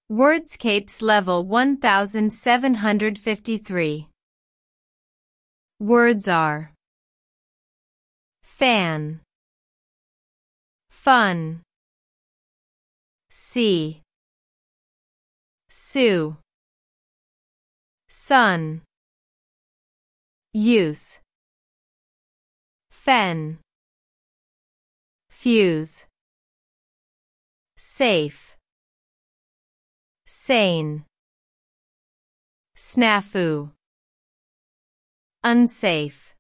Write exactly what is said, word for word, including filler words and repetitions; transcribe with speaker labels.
Speaker 1: Wordscapes level one thousand seven hundred fifty-three. Words are fan, fun, see, sue, sun, use, fen, fuse, safe, sane, snafu, unsafe.